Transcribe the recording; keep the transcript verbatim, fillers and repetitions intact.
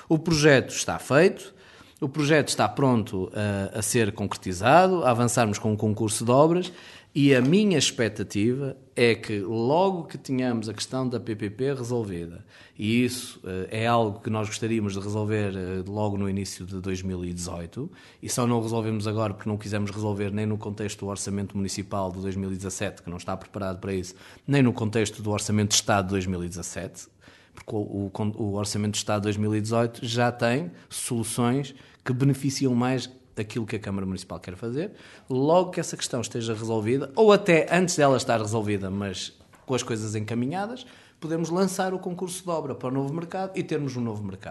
O projeto está feito, o projeto está pronto a, a ser concretizado, a avançarmos com um concurso de obras e a minha expectativa é que logo que tenhamos a questão da P P P resolvida, e isso uh, é algo que nós gostaríamos de resolver uh, logo no início de dois mil e dezoito, e só não resolvemos agora porque não quisemos resolver nem no contexto do Orçamento Municipal de dois mil e dezassete, que não está preparado para isso, nem no contexto do Orçamento de Estado de dois mil e dezassete, porque o, o, o Orçamento de Estado de dois mil e dezoito já tem soluções que beneficiam mais daquilo que a Câmara Municipal quer fazer. Logo que essa questão esteja resolvida, ou até antes dela estar resolvida, mas com as coisas encaminhadas, podemos lançar o concurso de obra para o novo mercado e termos um novo mercado.